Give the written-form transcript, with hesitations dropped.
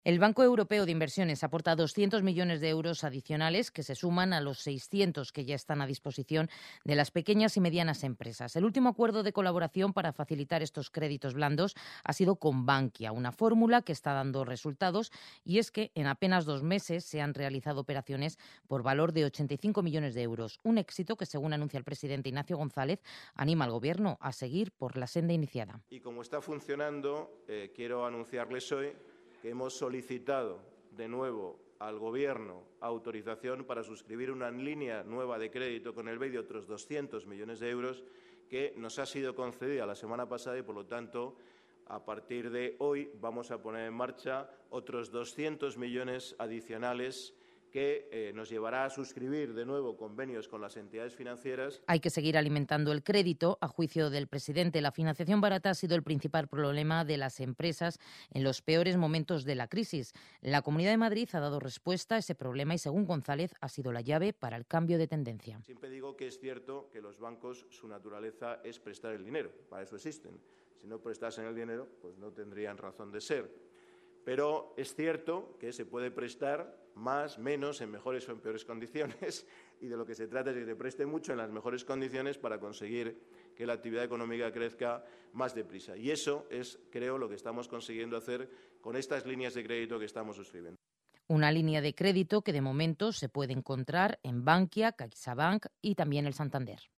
El Banco Europeo de Inversiones aporta 200 millones de euros adicionales que se suman a los 600 que ya están a disposición de las pequeñas y medianas empresas. El último acuerdo de colaboración para facilitar estos créditos blandos ha sido con Bankia, una fórmula que está dando resultados, y es que en apenas 2 meses se han realizado operaciones por valor de 85 millones de euros. Un éxito que, según anuncia el presidente Ignacio González, anima al Gobierno a seguir por la senda iniciada. Y como está funcionando, quiero anunciarles hoy que hemos solicitado de nuevo al Gobierno autorización para suscribir una línea nueva de crédito con el BEI de otros 200 millones de euros que nos ha sido concedida la semana pasada y, por lo tanto, a partir de hoy vamos a poner en marcha otros 200 millones adicionales que nos llevará a suscribir de nuevo convenios con las entidades financieras. Hay que seguir alimentando el crédito. A juicio del presidente, la financiación barata ha sido el principal problema de las empresas en los peores momentos de la crisis. La Comunidad de Madrid ha dado respuesta a ese problema y, según González, ha sido la llave para el cambio de tendencia. Siempre digo que es cierto que los bancos, su naturaleza es prestar el dinero, para eso existen. Si no prestasen el dinero, pues no tendrían razón de ser. Pero es cierto que se puede prestar más, menos, en mejores o en peores condiciones, y de lo que se trata es de que se preste mucho en las mejores condiciones para conseguir que la actividad económica crezca más deprisa. Y eso es, creo, lo que estamos consiguiendo hacer con estas líneas de crédito que estamos suscribiendo. Una línea de crédito que de momento se puede encontrar en Bankia, CaixaBank y también el Santander.